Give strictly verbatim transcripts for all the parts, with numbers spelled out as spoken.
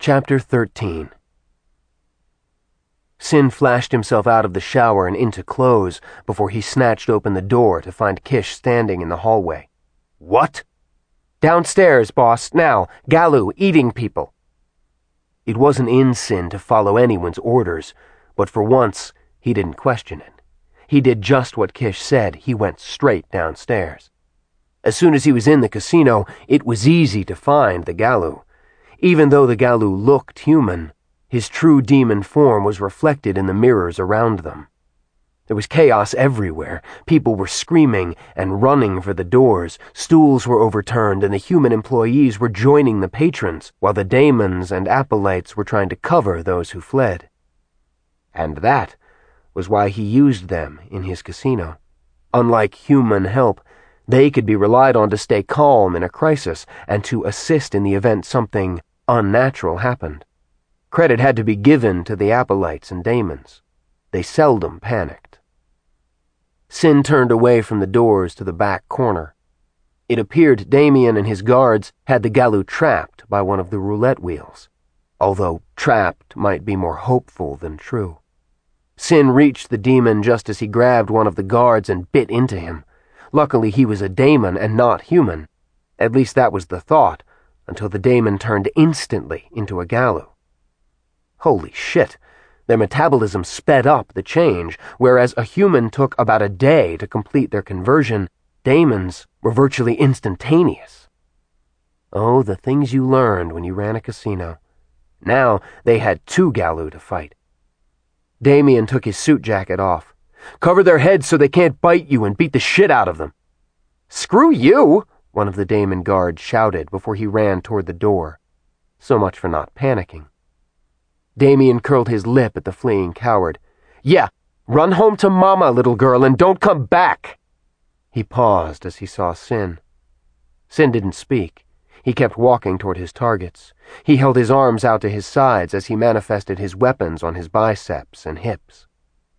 Chapter thirteen. Sin flashed himself out of the shower and into clothes before he snatched open the door to find Kish standing in the hallway. "What?" "Downstairs, boss, now. Galu, eating people." It wasn't in Sin to follow anyone's orders, but for once, he didn't question it. He did just what Kish said. He went straight downstairs. As soon as he was in the casino, it was easy to find the Galu. Even though the Galu looked human, his true demon form was reflected in the mirrors around them. There was chaos everywhere. People were screaming and running for the doors. Stools were overturned and the human employees were joining the patrons, while the daemons and acolytes were trying to cover those who fled. And that was why he used them in his casino. Unlike human help, they could be relied on to stay calm in a crisis and to assist in the event something unnatural happened. Credit had to be given to the acolytes and daemons. They seldom panicked. Sin turned away from the doors to the back corner. It appeared Damien and his guards had the Galu trapped by one of the roulette wheels, although trapped might be more hopeful than true. Sin reached the demon just as he grabbed one of the guards and bit into him. Luckily, he was a daemon and not human. At least that was the thought, until the daemon turned instantly into a Galu. Holy shit! Their metabolism sped up the change. Whereas a human took about a day to complete their conversion, daemons were virtually instantaneous. Oh, the things you learned when you ran a casino. Now they had two Galu to fight. Damien took his suit jacket off. "Cover their heads so they can't bite you and beat the shit out of them." "Screw you!" one of the daemon guards shouted before he ran toward the door. So much for not panicking. Damien curled his lip at the fleeing coward. "Yeah, run home to Mama, little girl, and don't come back!" He paused as he saw Sin. Sin didn't speak. He kept walking toward his targets. He held his arms out to his sides as he manifested his weapons on his biceps and hips.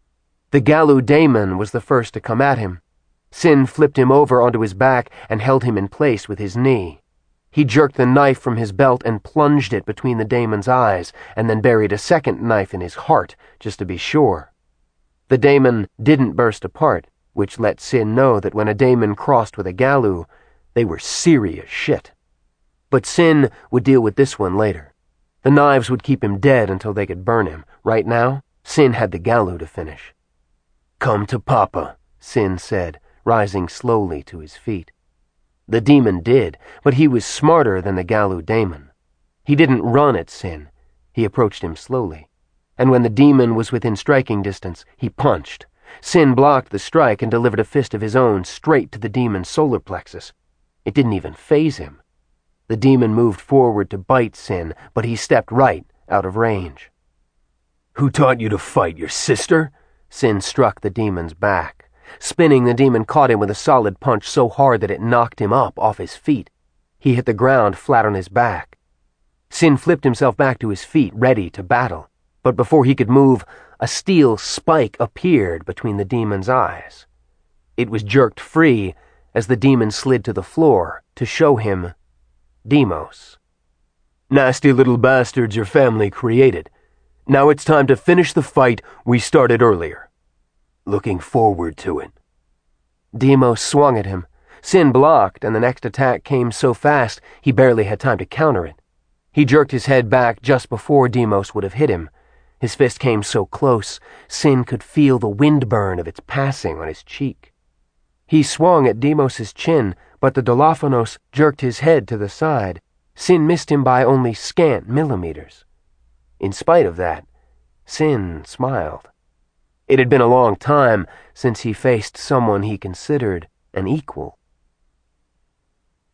The Galu daemon was the first to come at him. Sin flipped him over onto his back and held him in place with his knee. He jerked the knife from his belt and plunged it between the daemon's eyes, and then buried a second knife in his heart, just to be sure. The daemon didn't burst apart, which let Sin know that when a daemon crossed with a Galu, they were serious shit. But Sin would deal with this one later. The knives would keep him dead until they could burn him. Right now, Sin had the Galu to finish. "Come to Papa," Sin said, rising slowly to his feet. The demon did, but he was smarter than the Galu daemon. He didn't run at Sin. He approached him slowly. And when the demon was within striking distance, he punched. Sin blocked the strike and delivered a fist of his own straight to the demon's solar plexus. It didn't even faze him. The demon moved forward to bite Sin, but he stepped right out of range. "Who taught you to fight, your sister?" Sin struck the demon's back. Spinning, the demon caught him with a solid punch so hard that it knocked him up off his feet. He hit the ground flat on his back. Sin flipped himself back to his feet, ready to battle. But before he could move, a steel spike appeared between the demon's eyes. It was jerked free as the demon slid to the floor to show him Deimos. "Nasty little bastards your family created. Now it's time to finish the fight we started earlier. Looking forward to it." Deimos swung at him. Sin blocked, and the next attack came so fast he barely had time to counter it. He jerked his head back just before Deimos would have hit him. His fist came so close, Sin could feel the wind burn of its passing on his cheek. He swung at Deimos's chin, but the Dolophonos jerked his head to the side. Sin missed him by only scant millimeters. In spite of that, Sin smiled. It had been a long time since he faced someone he considered an equal.